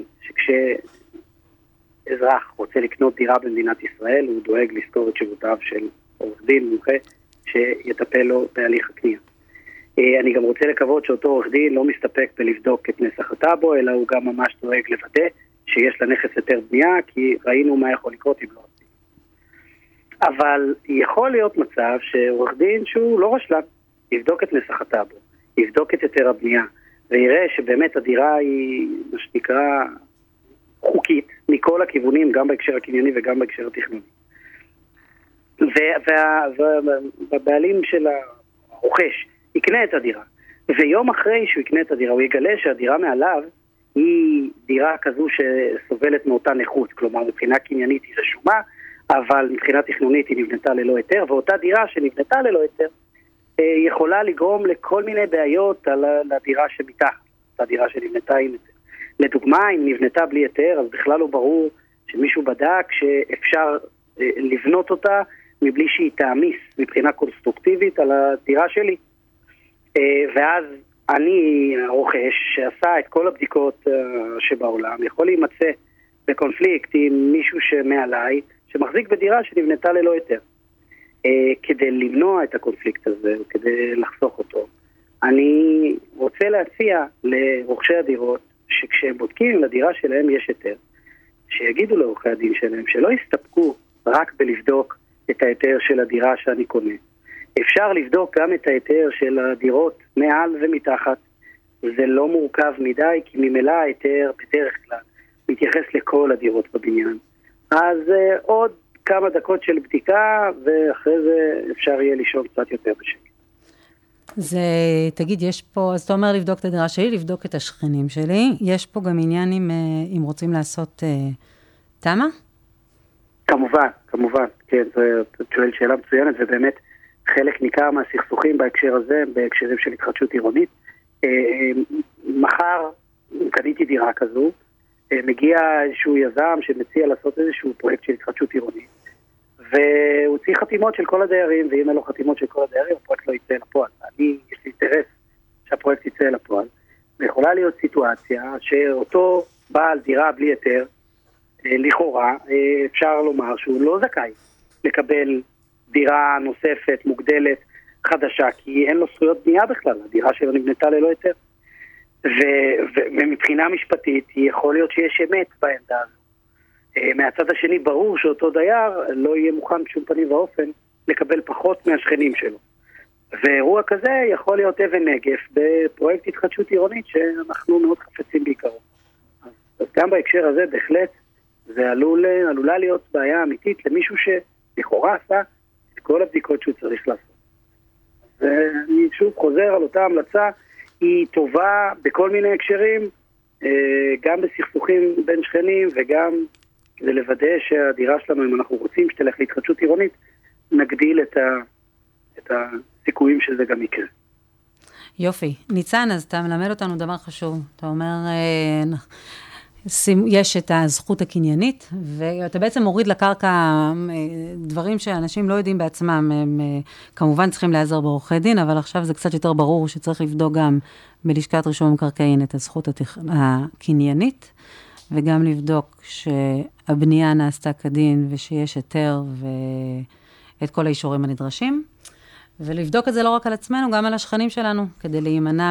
S5: שכשאזרח רוצה לקנות דירה במדינת ישראל, הוא דואג לזכור את שירותיו של עורך דין מומחה שיטפל לו בהליך הקנייה. אני גם רוצה לקוות שאותו עורך דין לא מסתפק בלבדוק את נסח הטאבו, אלא הוא גם ממש דואג לוודא שיש לנכס היתר בנייה, כי ראינו מה יכול לקרות אם לא עושים. אבל יכול להיות מצב שעורך דין שהוא לא רשלן, יבדוק את נסח הטאבו, יבדוק את היתר הבנייה, ויראה שבאמת הדירה היא, מה שנקרא, חוקית, מכל הכיוונים, גם בהקשר הקנייני וגם בהקשר התכנוני. והבעלים של הרוכש יקנה את הדירה, ויום אחרי שהוא יקנה את הדירה, הוא יגלה שהדירה מעליו היא דירה כזו שסובלת מאותה נכות, כלומר מבחינה קניינית היא רשומה, אבל מבחינה תכנונית היא נבנתה ללא היתר, ואותה דירה שנבנתה ללא היתר, יכולה לגרום לכל מיני בעיות על הדירה שמתחת, אותה דירה שנבנתה עם היתר. לדוגמה, אם נבנתה בלי היתר, אז בכלל לא ברור שמישהו בדק שאפשר לבנות אותה מבלי שהיא תעמיס מבחינה קונסטרוקטיבית על הדירה שלי. ואז אני, הרוכש, שעשה את כל הבדיקות שבעולם, יכול להימצא בקונפליקט עם מישהו שמעליי, שמחזיק בדירה שנבנתה ללא היתר. כדי למנוע את הקונפליקט הזה, כדי לחסוך אותו, אני רוצה להציע לרוכשי הדירות, שכשהם בודקים לדירה שלהם יש היתר, שיגידו לעורכי הדין שלהם, שלא יסתפקו רק בלבדוק את ההיתר של הדירה שאני קונה. אפשר לבדוק גם את ההיתר של הדירות מעל ומתחת. זה לא מורכב מדי, כי ממילא ההיתר בדרך כלל מתייחס לכל הדירות בבניין. אז uh, עוד כמה דקות של בדיקה, ואחרי זה אפשר יהיה לישון קצת יותר בשקט.
S2: זה, תגיד, יש פה, אז אתה אומר לבדוק את הדירה שלי, לבדוק את השכנים שלי. יש פה גם עניין אם, אם רוצים לעשות uh, תמה?
S5: כמובן, כמובן. כן, זאת שואל שאלה מצוינת, ובאמת חלק ניכר מהסכסוכים בהקשר הזה, בהקשרים של התחדשות עירונית. מחר קניתי דירה כזו, מגיע איזשהו יזם שמציע לעשות איזשהו פרויקט של התחדשות עירונית, והוא צריך חתימות של כל הדיירים, ואם אין לו חתימות של כל הדיירים, הפרויקט לא יצא לפועל. אני, יש לי אינטרס שהפרויקט יצא לפועל, ויכולה להיות סיטואציה שאותו בעל דירה בלי היתר, לכאורה, אפשר לומר שהוא לא זכאי לקבל דירה נוספת, מוגדלת, חדשה, כי אין לו זכויות בנייה בכלל, הדירה שלו נבנתה ללא היתר. ומבחינה משפטית, יכול להיות שיש אמת בעמדה הזו. מהצד השני, ברור שאותו דייר לא יהיה מוכן בשום פנים ואופן לקבל פחות מהשכנים שלו. ואירוע כזה יכול להיות אבן נגף בפרויקט התחדשות עירונית שאנחנו מאוד חפצים בעיקרו. אז גם בהקשר הזה, בהחלט, זה עלול, עלולה להיות בעיה אמיתית למישהו שלכאורה עשה את כל הבדיקות שהוא צריך לעשות. ואני שוב חוזר על אותה המלצה, היא טובה בכל מיני הקשרים, גם בסכסוכים בין שכנים, וגם כדי לוודא שהדירה שלנו, אם אנחנו רוצים שתלך להתחדשות עירונית, נגדיל את, ה, את הסיכויים שזה גם יקרה.
S2: יופי. ניצן, אז אתה מלמד אותנו דבר חשוב. אתה אומר, יש את הזכות הקניינית, ואתה בעצם מוריד לקרקע דברים שאנשים לא יודעים בעצמם, הם כמובן צריכים להיעזר בעורכי דין, אבל עכשיו זה קצת יותר ברור שצריך לבדוק גם בלשכת רישום מקרקעין את הזכות הקניינית, וגם לבדוק שהבנייה נעשתה כדין ושיש היתר ואת כל האישורים הנדרשים, ולבדוק את זה לא רק על עצמנו, גם על השכנים שלנו, כדי להימנע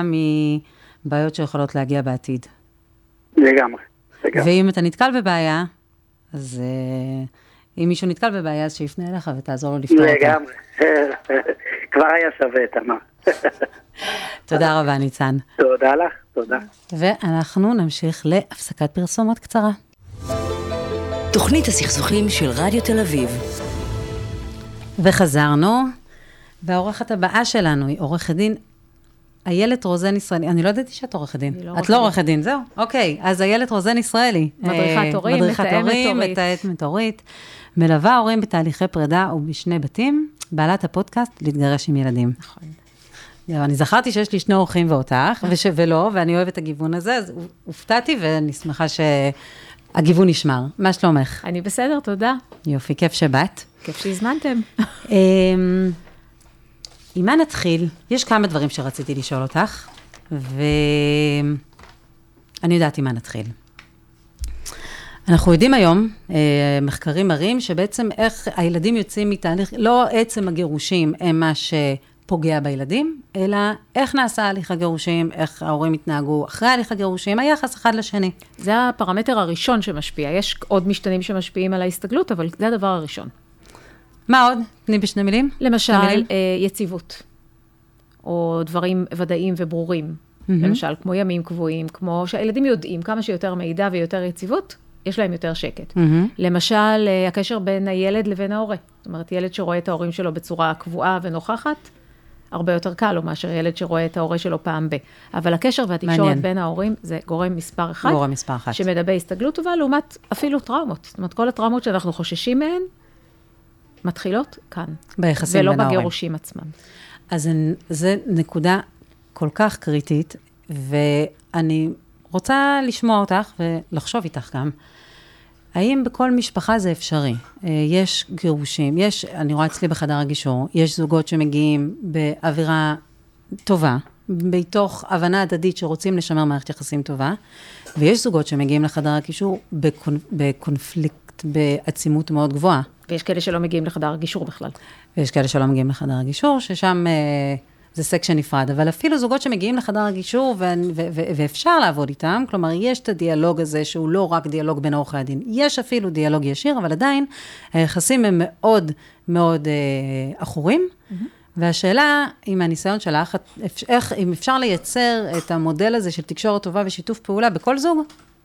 S2: מבעיות שיכולות להגיע בעתיד.
S5: לגמרי.
S2: ואם אתה נתקל בבעיה, אז אם מישהו נתקל בבעיה, אז שיפנה אליך ותעזור לו לפתור אותה.
S5: לגמרי. כבר היה שווה, תמר.
S2: תודה רבה, ניצן.
S5: תודה לך, תודה.
S2: ואנחנו נמשיך להפסקת פרסומות קצרה.
S1: תוכנית הסכסוכים של רדיו תל אביב.
S2: וחזרנו, והעורכת הבאה שלנו היא עורכת דין איילת רוזן ישראלי. אני לא ידעתי שאת עורכת דין. את לא עורכת דין, זהו. אוקיי, אז איילת רוזן ישראלי.
S4: מדריכת הורים,
S2: מדריכת הורים, מתאמת הורית. מלווה הורים בתהליכי פרידה ובשני בתים, בעלת הפודקאסט להתגרש עם ילדים.
S4: נכון.
S2: אני זכרתי שיש לי שני אורחים ואותך, ושלא, ואני אוהבת את הגיוון הזה, אז הופתעתי ואני שמחה שהגיוון נשמר. מה שלומך?
S4: אני בסדר, תודה.
S2: יופי, כיף שבאת.
S4: כיף שהזמנתם.
S2: עם מה נתחיל? יש כמה דברים שרציתי לשאול אותך, ואני יודעת עם מה נתחיל. אנחנו יודעים היום, מחקרים מראים, שבעצם איך הילדים יוצאים מתהליך, לא עצם הגירושים הם מה שפוגע בילדים, אלא איך נעשה הליך הגירושים, איך ההורים התנהגו אחרי הליך הגירושים, היחס אחד לשני.
S4: זה הפרמטר הראשון שמשפיע. יש עוד משתנים שמשפיעים על ההסתגלות, אבל זה הדבר הראשון.
S2: מה עוד? תני בשני מילים?
S4: למשל, יציבות, או דברים ודאיים וברורים. Mm-hmm. למשל, כמו ימים קבועים, כמו שהילדים יודעים כמה שיותר מידע ויותר יציבות, יש להם יותר שקט. Mm-hmm. למשל, הקשר בין הילד לבין ההורה. זאת אומרת, ילד שרואה את ההורים שלו בצורה קבועה ונוכחת, הרבה יותר קל לו מאשר ילד שרואה את ההורה שלו פעם ב. אבל הקשר והתקשורת מעניין. בין ההורים זה גורם מספר אחד.
S2: גורם מספר אחד.
S4: שמדבר הסתגלות טובה, לעומת אפילו טראומות. זאת אומרת, כל הטראומות שאנחנו חוששים מהן, מתחילות כאן.
S2: ביחסים בין ההורים.
S4: ולא בגירושים עצמם.
S2: אז זו נקודה כל כך קריטית, ואני רוצה לשמוע אותך ולחשוב איתך גם. האם בכל משפחה זה אפשרי? יש גירושים, יש, אני רואה אצלי בחדר הגישור, יש זוגות שמגיעים באווירה טובה, בתוך הבנה הדדית שרוצים לשמר מערכת יחסים טובה, ויש זוגות שמגיעים לחדר הגישור בקונ... בקונפליקט, בעצימות מאוד גבוהה.
S4: ויש כאלה שלא מגיעים לחדר הגישור בכלל.
S2: ויש כאלה שלא מגיעים לחדר הגישור, ששם אה, זה סקשן נפרד, אבל אפילו זוגות שמגיעים לחדר הגישור, ו- ו- ו- ואפשר לעבוד איתם, כלומר, יש את הדיאלוג הזה, שהוא לא רק דיאלוג בין עורכי הדין, יש אפילו דיאלוג ישיר, אבל עדיין, היחסים הם מאוד מאוד אה, אחורים, mm-hmm. והשאלה, עם הניסיון שלך, איך, אם אפשר לייצר את המודל הזה של תקשורת טובה ושיתוף פעולה בכל זוג?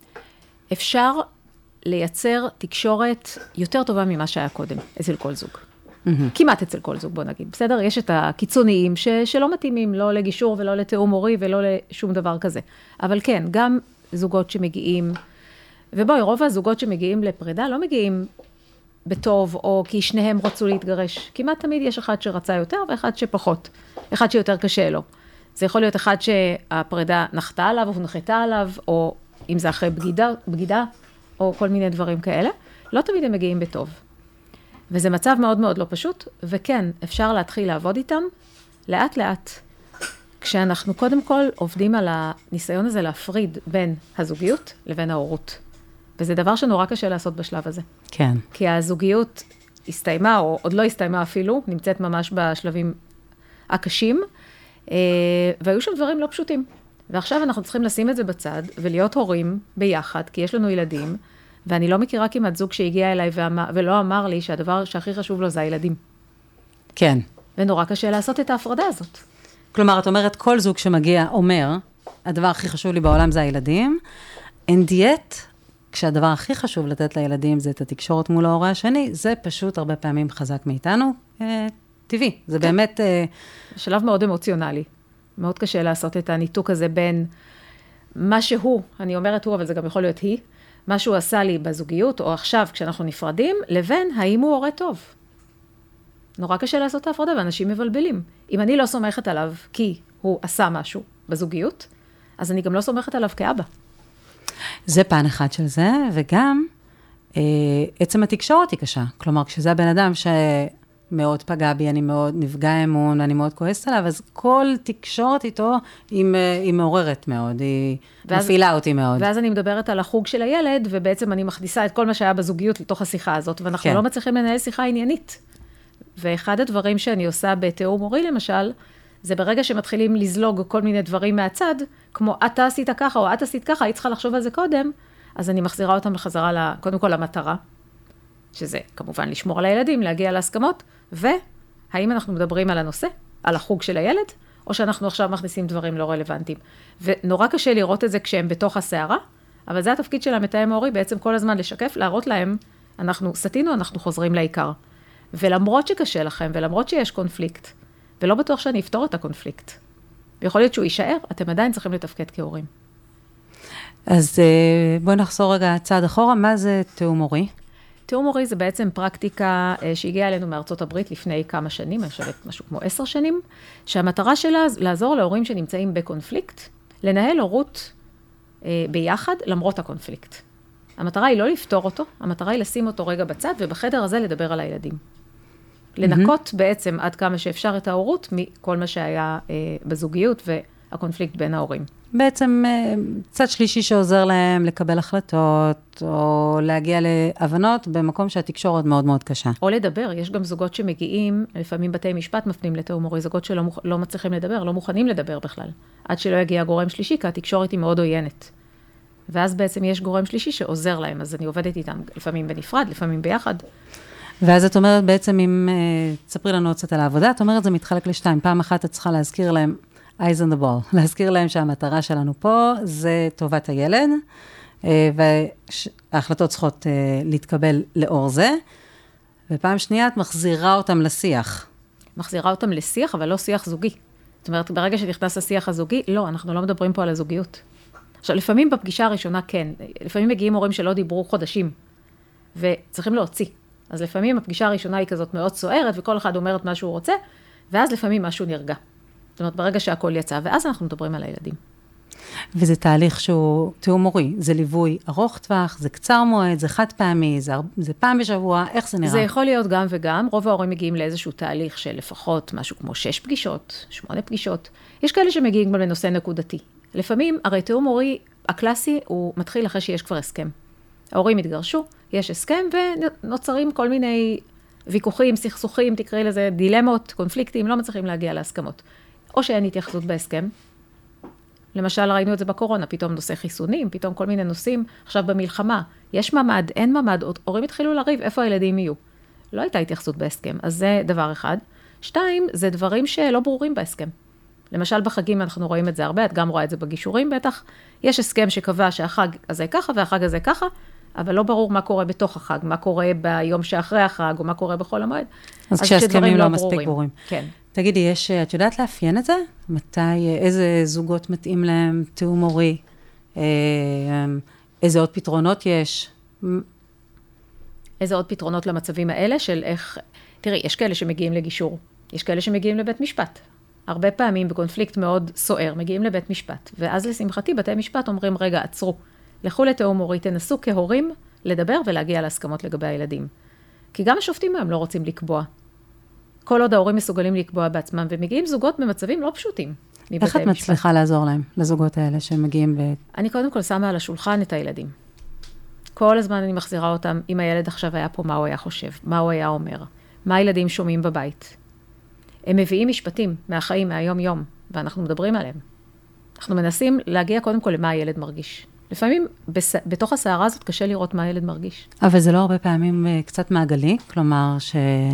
S4: אפשר לייצר תקשורת יותר טובה ממה שהיה קודם, אצל כל זוג. Mm-hmm. כמעט אצל כל זוג, בוא נגיד. בסדר? יש את הקיצוניים ש- שלא מתאימים, לא לגישור ולא לתאום הורי ולא לשום דבר כזה. אבל כן, גם זוגות שמגיעים, ובואי, רוב הזוגות שמגיעים לפרידה לא מגיעים בטוב, או כי שניהם רצו להתגרש. כמעט תמיד יש אחד שרצה יותר ואחד שפחות. אחד שיותר קשה לו. זה יכול להיות אחד שהפרידה נחתה עליו או נחתה עליו, או אם זה אחרי בגידה, בגידה, או כל מיני דברים כאלה. לא תמיד הם מגיעים בטוב. וזה מצב מאוד מאוד לא פשוט, וכן, אפשר להתחיל לעבוד איתם לאט לאט. כשאנחנו קודם כל עובדים על הניסיון הזה להפריד בין הזוגיות לבין ההורות. וזה דבר שנורא קשה לעשות בשלב הזה.
S2: כן.
S4: כי הזוגיות הסתיימה, או עוד לא הסתיימה אפילו, נמצאת ממש בשלבים הקשים, והיו שם דברים לא פשוטים. ועכשיו אנחנו צריכים לשים את זה בצד, ולהיות הורים ביחד, כי יש לנו ילדים, ואני לא מכירה כמעט זוג שהגיע אליי ואמר, ולא אמר לי שהדבר שהכי חשוב לו זה הילדים.
S2: כן.
S4: ונורא קשה לעשות את ההפרדה הזאת.
S2: כלומר, את אומרת, כל זוג שמגיע אומר, הדבר הכי חשוב לי בעולם זה הילדים, אין דיאט, כשהדבר הכי חשוב לתת לילדים זה את התקשורת מול ההורה השני, זה פשוט הרבה פעמים חזק מאיתנו, אה, טבעי. זה כן. באמת... אה...
S4: שלב מאוד אמוציונלי. מאוד קשה לעשות את הניתוק הזה בין מה שהוא, אני אומרת הוא, אבל זה גם יכול להיות היא, מה שהוא עשה לי בזוגיות, או עכשיו כשאנחנו נפרדים, לבין האם הוא הורה טוב. נורא קשה לעשות את ההפרדה, ואנשים מבלבלים. אם אני לא סומכת עליו כי הוא עשה משהו בזוגיות, אז אני גם לא סומכת עליו כאבא.
S2: זה פן אחד של זה, וגם אה, עצם התקשורת היא קשה. כלומר, כשזה הבן אדם שמאוד פגע בי, אני מאוד נפגע אמון, אני מאוד כועסת עליו, אז כל תקשורת איתו היא, היא מעוררת מאוד, היא ואז, מפעילה אותי מאוד.
S4: ואז אני מדברת על החוג של הילד, ובעצם אני מכניסה את כל מה שהיה בזוגיות לתוך השיחה הזאת, ואנחנו כן. לא מצליחים לנהל שיחה עניינית. ואחד הדברים שאני עושה בתיאום הורי, למשל, זה ברגע שמתחילים לזלוג כל מיני דברים מהצד, כמו אתה עשית ככה או את עשית ככה, היית צריכה לחשוב על זה קודם, אז אני מחזירה אותם לחזרה, קודם כל למטרה,
S6: שזה כמובן לשמור על הילדים, להגיע להסכמות, והאם אנחנו מדברים על הנושא, על החוג של הילד, או שאנחנו עכשיו מכניסים דברים לא רלוונטיים. ונורא קשה לראות את זה כשהם בתוך הסערה, אבל זה התפקיד של המתאם ההורי, בעצם כל הזמן לשקף, להראות להם, אנחנו סתינו, אנחנו חוזרים לעיקר. ולמרות שקשה לכם, ולמרות שיש קונפליקט, ולא בטוח שאני אפתור את הקונפליקט, ויכול להיות שהוא יישאר, אתם עדיין צריכים לתפקד כהורים.
S2: אז בואי נחזור רגע צעד אחורה, מה זה תיאום הורי?
S6: תיאום הורי זה בעצם פרקטיקה שהגיעה אלינו מארצות הברית לפני כמה שנים, אני חושבת משהו כמו עשר שנים, שהמטרה שלה לעזור להורים שנמצאים בקונפליקט, לנהל הורות ביחד למרות הקונפליקט. המטרה היא לא לפתור אותו, המטרה היא לשים אותו רגע בצד, ובחדר הזה לדבר על הילדים. לנקות בעצם עד כמה שאפשר את ההורות מכל מה שהיה בזוגיות והקונפליקט בין ההורים.
S2: בעצם צד שלישי שעוזר להם לקבל החלטות, או להגיע להבנות במקום שהתקשורת מאוד מאוד קשה.
S6: או לדבר, יש גם זוגות שמגיעים, לפעמים בתי משפט מפנים לתיאום הורי, זוגות שלא לא מצליחים לדבר, לא מוכנים לדבר בכלל, עד שלא יגיע גורם שלישי, כי התקשורת היא מאוד עוינת. ואז בעצם יש גורם שלישי שעוזר להם, אז אני עובדת איתם לפעמים בנפרד, לפעמים ביחד.
S2: ואז את אומרת בעצם, אם תספרי לנו קצת על העבודה, את אומרת, זה מתחלק לשתיים. פעם אחת את צריכה להזכיר להם, eyes on the ball, להזכיר להם שהמטרה שלנו פה זה טובת הילד, וההחלטות צריכות להתקבל לאור זה, ופעם שנייה את מחזירה אותם לשיח.
S6: מחזירה אותם לשיח, אבל לא שיח זוגי. זאת אומרת, ברגע שנכנס לשיח הזוגי, לא, אנחנו לא מדברים פה על הזוגיות. עכשיו, לפעמים בפגישה הראשונה כן, לפעמים מגיעים הורים שלא דיברו חודשים, וצריכים להוציא. אז לפעמים הפגישה הראשונה היא כזאת מאוד סוערת, וכל אחד אומר את מה שהוא רוצה, ואז לפעמים משהו נרגע. זאת אומרת, ברגע שהכל יצא, ואז אנחנו מדברים על הילדים.
S2: וזה תהליך שהוא תיאום הורי, זה ליווי ארוך טווח, זה קצר מועד, זה חד פעמי, זה, זה פעם בשבוע, איך זה נראה?
S6: זה יכול להיות גם וגם, רוב ההורים מגיעים לאיזשהו תהליך של לפחות משהו כמו שש פגישות, שמונה פגישות. יש כאלה שמגיעים גם לנושא נקודתי. לפעמים, הרי תיאום הורי הקלאסי הוא מתחיל אחרי שיש כבר הסכם. ההורים התגרשו, יש הסכם ונוצרים כל מיני ויכוחים, סכסוכים, תקראי לזה דילמות, קונפליקטים, לא מצליחים להגיע להסכמות. או שאין התייחסות בהסכם. למשל, ראינו את זה בקורונה, פתאום נושא חיסונים, פתאום כל מיני נושאים. עכשיו במלחמה, יש ממד, אין ממד, הורים התחילו לריב, איפה הילדים יהיו? לא הייתה התייחסות בהסכם, אז זה דבר אחד. שתיים, זה דברים שלא ברורים בהסכם. למשל בחגים אנחנו רואים את זה הרבה, את גם רואה את זה בגישורים בטח. יש הסכם שקבע שהחג הזה ככה והחג הזה ככה, אבל לא ברור מה קורה בתוך החג, מה קורה ביום שאחרי החג, או מה קורה בכל המועד.
S2: אז, אז כשהסכמים לא, לא מספיק ברורים.
S6: כן.
S2: תגידי, יש, את יודעת לאפיין את זה? מתי, איזה זוגות מתאים להם, תיאום הורי? איזה עוד פתרונות יש?
S6: איזה עוד פתרונות למצבים האלה של איך... תראי, יש כאלה שמגיעים לגישור, יש כאלה שמגיעים לבית משפט. הרבה פעמים בקונפליקט מאוד סוער, מגיעים לבית משפט. ואז לשמחתי, בתי משפט אומרים, רגע, עצרו. לכו לתיאום הורי, תנסו כהורים לדבר ולהגיע להסכמות לגבי הילדים. כי גם השופטים הם לא רוצים לקבוע. כל עוד ההורים מסוגלים לקבוע בעצמם, ומגיעים זוגות במצבים לא פשוטים.
S2: איך את מצליחה לעזור להם, לזוגות האלה שמגיעים ב...
S6: אני קודם כל שמה על השולחן את הילדים. כל הזמן אני מחזירה אותם, אם הילד עכשיו היה פה, מה הוא היה חושב, מה הוא היה אומר, מה הילדים שומעים בבית. הם מביאים משפטים מהחיים, מהיום-יום, ואנחנו מדברים עליהם. אנחנו מנסים להגיע קודם כל למה הילד מרגיש. לפעמים בס... בתוך הסערה הזאת קשה לראות מה הילד מרגיש.
S2: אבל זה לא הרבה פעמים קצת מעגלי, כלומר ש...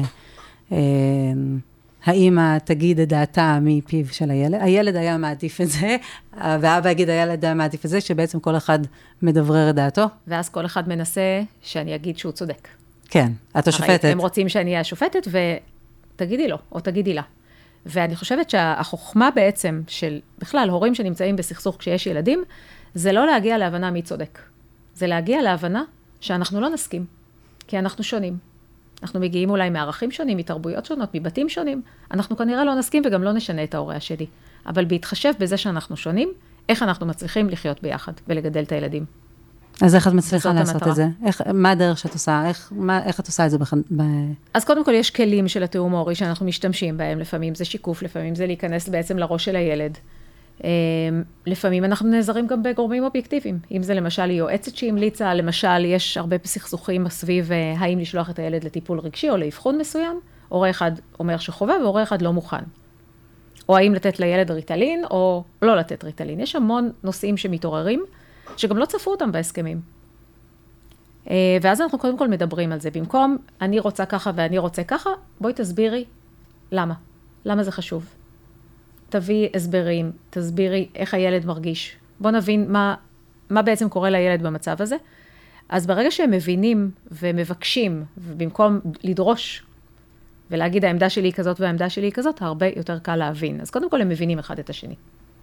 S2: האמא תגיד את דעתה מפיו של הילד, הילד היה מעדיף את זה, והאבא יגיד הילד היה מעדיף את זה, שבעצם כל אחד מדברר את דעתו.
S6: ואז כל אחד מנסה שאני אגיד שהוא צודק.
S2: כן, את השופטת.
S6: הם רוצים שאני אהיה השופטת, ותגידי לו, או תגידי לה. ואני חושבת שהחוכמה בעצם של, בכלל, הורים שנמצאים בסכסוך כשיש ילדים, זה לא להגיע להבנה מי צודק. זה להגיע להבנה שאנחנו לא נסכים, כי אנחנו שונים. אנחנו מגיעים אולי מערכים שונים, מתרבויות שונות, מבתים שונים. אנחנו כנראה לא נסכים וגם לא נשנה את ההורה השני. אבל בהתחשב בזה שאנחנו שונים, איך אנחנו מצליחים לחיות ביחד ולגדל את הילדים.
S2: אז איך את מצליחה לעשות המטרה. את זה? איך, מה הדרך שאת עושה? איך, מה, איך את עושה את זה? בח... ב...
S6: אז קודם כל יש כלים של התיאום ההורי שאנחנו משתמשים בהם. לפעמים זה שיקוף, לפעמים זה להיכנס בעצם לראש של הילד. לפעמים אנחנו נעזרים גם בגורמים אובייקטיביים. אם זה למשל יועצת שהמליצה, למשל יש הרבה סכסוכים סביב האם לשלוח את הילד לטיפול רגשי או לאבחון מסוים, הורה אחד אומר שחובה והורה אחד לא מוכן. או האם לתת לילד ריטלין או לא לתת ריטלין. יש המון נושאים שמתעוררים, שגם לא צפו אותם בהסכמים. ואז אנחנו קודם כל מדברים על זה. במקום, אני רוצה ככה ואני רוצה ככה, בואי תסבירי למה. למה זה חשוב? תביא הסברים, תסבירי איך הילד מרגיש. בוא נבין מה, מה בעצם קורה לילד במצב הזה. אז ברגע שהם מבינים ומבקשים, ובמקום לדרוש ולהגיד העמדה שלי היא כזאת והעמדה שלי היא כזאת, הרבה יותר קל להבין. אז קודם כל הם מבינים אחד את השני.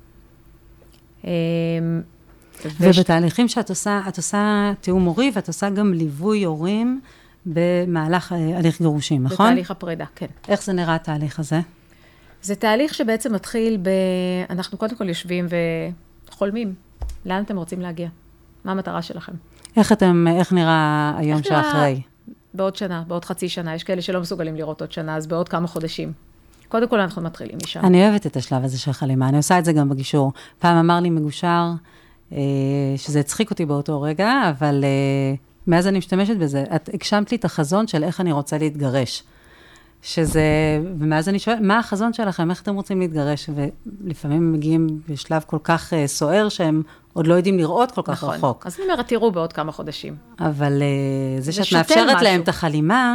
S2: ובתהליכים שאת עושה, את עושה תיאום הורי, ואת עושה גם ליווי הורים במהלך הליך גירושים, נכון?
S6: בתהליך הפרידה, כן.
S2: איך זה נראה התהליך הזה?
S6: זה תהליך שבעצם מתחיל ב... אנחנו קודם כל יושבים וחולמים. לאן אתם רוצים להגיע? מה המטרה שלכם?
S2: איך אתם, איך נראה היום איך שאחרי? נראה...
S6: בעוד שנה, בעוד חצי שנה. יש כאלה שלא מסוגלים לראות עוד שנה, אז בעוד כמה חודשים. קודם כל אנחנו מתחילים משם.
S2: אני אוהבת את השלב הזה של חלימה, אני עושה את זה גם בגישור. פעם אמר לי מגושר, שזה הצחיק אותי באותו רגע, אבל מאז אני משתמשת בזה. את הגשמת לי את החזון של איך אני רוצה להתגרש. שזה, ומאז אני שואלת, מה החזון שלכם? איך אתם רוצים להתגרש? ולפעמים מגיעים בשלב כל כך סוער, שהם עוד לא יודעים לראות כל כך
S6: נכון.
S2: רחוק.
S6: אז אני אומרת, תראו בעוד כמה חודשים.
S2: אבל זה שאת מאפשרת משהו. להם את החלימה,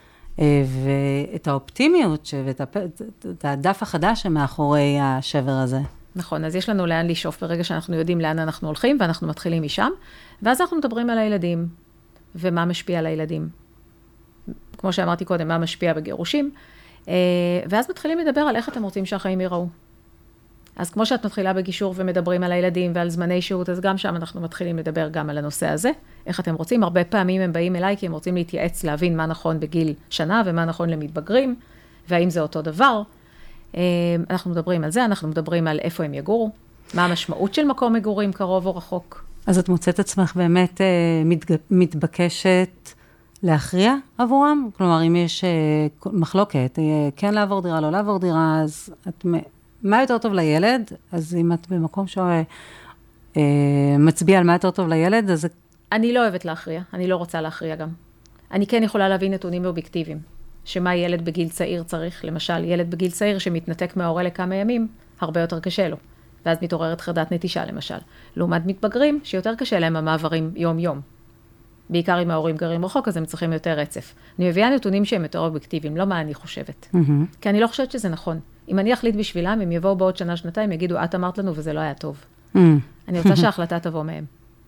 S2: ואת האופטימיות, ואת הדף החדש שמאחורי השבר הזה.
S6: נכון, אז יש לנו לאן לשאוף ברגע שאנחנו יודעים לאן אנחנו הולכים, ואנחנו מתחילים משם, ואז אנחנו מדברים על הילדים, ומה משפיע על הילדים. כמו שאמרתי קודם, מה משפיע בגירושים, ואז מתחילים לדבר על איך אתם רוצים שהחיים ייראו. אז כמו שאת מתחילה בגישור ומדברים על הילדים ועל זמני שהות, אז גם שם אנחנו מתחילים לדבר גם על הנושא הזה, איך אתם רוצים. הרבה פעמים הם באים אליי כי הם רוצים להתייעץ, להבין מה נכון בגיל שנה ומה נכון למתבגרים, והאם זה אותו דבר. אנחנו מדברים על זה, אנחנו מדברים על איפה הם יגורו, מה המשמעות של מקום מגורים קרוב או רחוק.
S2: אז את מוצאת עצמך באמת מתבקשת להכריע עבורם? כלומר, אם יש מחלוקת, כן לעבור דירה, לא לעבור דירה, אז את, מה יותר טוב לילד? אז אם את במקום שמצביע על מה יותר טוב לילד, אז...
S6: אני לא אוהבת להכריע, אני לא רוצה להכריע גם. אני כן יכולה להביא נתונים אובייקטיביים, שמה ילד בגיל צעיר צריך, למשל, ילד בגיל צעיר שמתנתק מההורה לכמה ימים, הרבה יותר קשה לו, ואז מתעוררת חרדת נטישה, למשל. לעומת מתבגרים, שיותר קשה להם המעברים יום-יום. בעיקר אם ההורים גרים רחוק, אז הם צריכים יותר רצף. אני מביאה נתונים שהם יותר אובייקטיביים, לא מה אני חושבת. Mm-hmm. כי אני לא חושבת שזה נכון. אם אני אחליט בשבילם, הם יבואו בעוד שנה, שנתיים, יגידו, את אמרת לנו וזה לא היה טוב. Mm-hmm. אני רוצה שההחלטה תבוא מהם.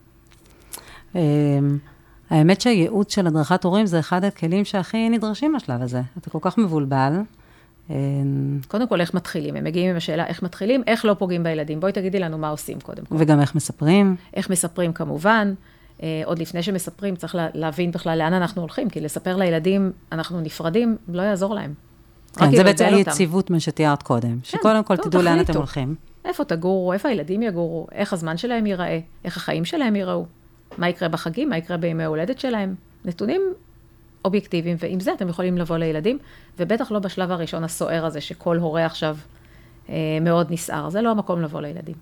S2: האמת שהייעוץ של הדרכת הורים זה אחד הכלים שהכי נדרשים בשלב הזה. אתה כל כך מבולבל.
S6: קודם כל, איך מתחילים? הם מגיעים עם השאלה, איך מתחילים? איך לא פוגעים בילדים? בואי תגידי לנו מה עושים קודם כל.
S2: וגם איך מספרים?
S6: איך מספרים כמובן. עוד לפני שמספרים, צריך להבין בכלל לאן אנחנו הולכים, כי לספר לילדים, אנחנו נפרדים, לא יעזור להם.
S2: כן, זה בעצם היציבות מה שתיארת קודם, שקודם כל תדעו לאן אתם הולכים.
S6: איפה תגורו, איפה הילדים יגורו, איך הזמן שלהם ייראה, איך החיים שלהם ייראו, מה יקרה בחגים, מה יקרה בימי ההולדת שלהם. נתונים אובייקטיביים, ועם זה אתם יכולים לבוא לילדים, ובטח לא בשלב הראשון הסוער הזה, שכל הורה עכשיו מאוד נסער. זה לא המקום לבוא לילדים.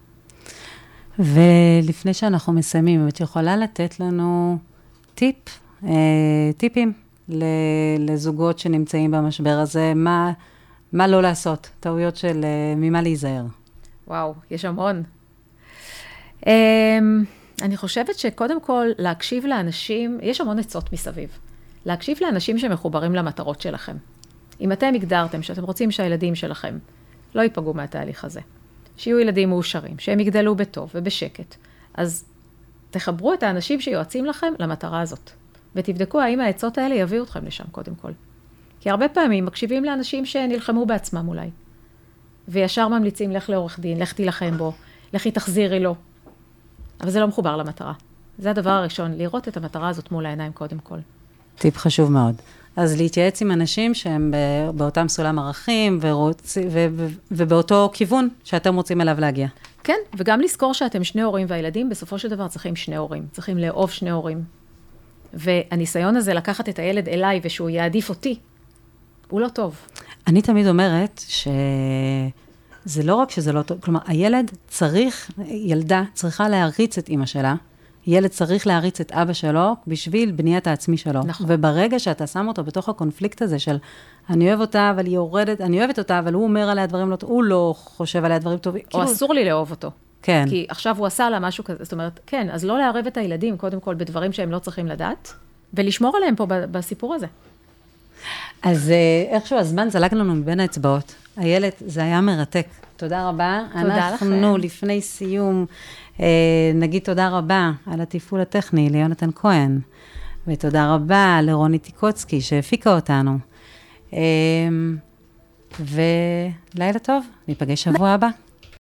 S2: ולפני שאנחנו מסיימים, את יכולה לתת לנו טיפ, טיפים לזוגות שנמצאים במשבר הזה, מה, מה לא לעשות, טעויות של ממה להיזהר.
S6: וואו, יש המון. אני חושבת שקודם כל להקשיב לאנשים, יש המון עצות מסביב, להקשיב לאנשים שמחוברים למטרות שלכם. אם אתם הגדרתם שאתם רוצים שהילדים שלכם לא ייפגעו מהתהליך הזה, שיהיו ילדים מאושרים, שהם יגדלו בטוב ובשקט. אז תחברו את האנשים שיועצים לכם למטרה הזאת, ותבדקו האם העצות האלה יביאו אתכם לשם קודם כל. כי הרבה פעמים מקשיבים לאנשים שנלחמו בעצמם אולי, וישר ממליצים לך לעורך דין, לך תילחם בו, לכי תחזירי לו. אבל זה לא מחובר למטרה. זה הדבר הראשון, לראות את המטרה הזאת מול העיניים קודם כל.
S2: טיפ חשוב מאוד. אז להתייעץ עם אנשים שהם באותם סולם ערכים ורוצ... ו... ו... ובאותו כיוון שאתם רוצים אליו להגיע.
S6: כן, וגם לזכור שאתם שני הורים והילדים, בסופו של דבר צריכים שני הורים. צריכים לאהוב שני הורים. והניסיון הזה לקחת את הילד אליי ושהוא יעדיף אותי, הוא לא טוב.
S2: אני תמיד אומרת שזה לא רק שזה לא טוב, כלומר, הילד צריך, ילדה צריכה להריץ את אמא שלה, ילד צריך להריץ את אבא שלו בשביל בניית העצמי שלו. נכון. וברגע שאתה שם אותו בתוך הקונפליקט הזה של, אני אוהב אותה, אבל היא יורדת, אני אוהבת אותה, אבל הוא אומר עליה דברים לא טובים, הוא לא חושב עליה דברים טובים.
S6: או כאילו... אסור לי לאהוב אותו.
S2: כן.
S6: כי עכשיו הוא עשה לה משהו כזה, זאת אומרת, כן, אז לא לערב את הילדים, קודם כל, בדברים שהם לא צריכים לדעת, ולשמור עליהם פה בסיפור הזה.
S2: אז איכשהו הזמן זלג לנו מבין האצבעות. איילת, זה היה מרתק. תודה רבה.
S6: תודה לכם.
S2: אנחנו לפני סיום, נגיד תודה רבה על התפעול הטכני ליונתן כהן, ותודה רבה לרוני טיקוצקי שהפיקה אותנו. ולילה טוב, ניפגש שבוע הבא.